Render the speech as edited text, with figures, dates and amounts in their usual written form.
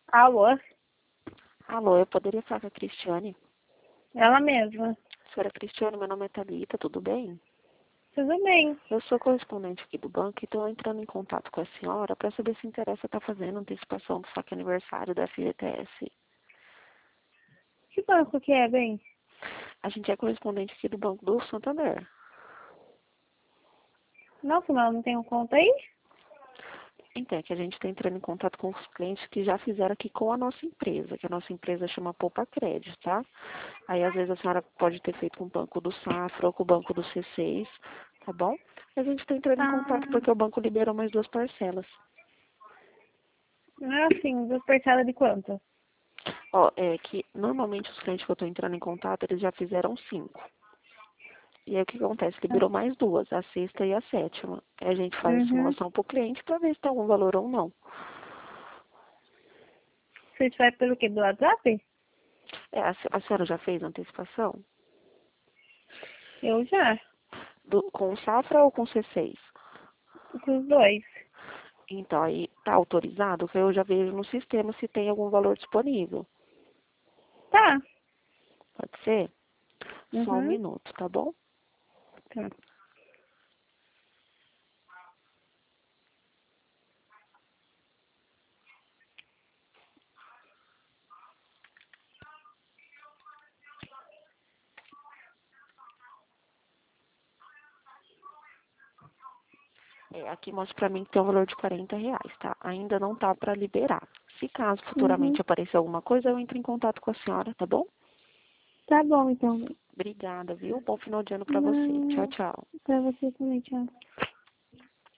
Alô? Alô, eu poderia falar com a Cristiane? Ela mesma. Senhora Cristiane, meu nome é Thalita, tudo bem? Tudo bem. Eu sou correspondente aqui do banco e estou entrando em contato com a senhora para saber se interessa estar fazendo antecipação do saque aniversário da FGTS. Que banco que é, bem? A gente é correspondente aqui do Banco do Santander. Nossa, mas eu não tenho conta aí? Então, é que a gente está entrando em contato com os clientes que já fizeram aqui com a nossa empresa, que a nossa empresa chama Poupa Crédito, tá? Aí, às vezes, a senhora pode ter feito com o Banco do Safra ou com o Banco do C6, tá bom? A gente está entrando em Ah, contato porque o banco liberou mais 2 parcelas. não é assim, duas parcelas de quanto? Ó, é que normalmente os clientes que eu estou entrando em contato, eles já fizeram 5. E aí o que acontece? Liberou mais 2, a sexta e a sétima. Aí a gente faz a Uhum. simulação pro cliente para ver se tem algum valor ou não. Vocês fazem pelo quê? Do WhatsApp? É, a senhora já fez antecipação? Eu já. Com o Safra ou com o C6? Com os dois. Então, aí tá autorizado, que eu já vejo no sistema se tem algum valor disponível. Tá. Pode ser? Só um Uhum. minuto, tá bom? Tá. É, aqui mostra pra mim que tem um valor de R$ 40, tá? Ainda não tá para liberar. Se caso Uhum. futuramente aparecer alguma coisa, eu entro em contato com a senhora, tá bom? Tá bom, então. Obrigada, viu? Bom final de ano pra você. Tchau, Não, tchau. pra você também, tchau.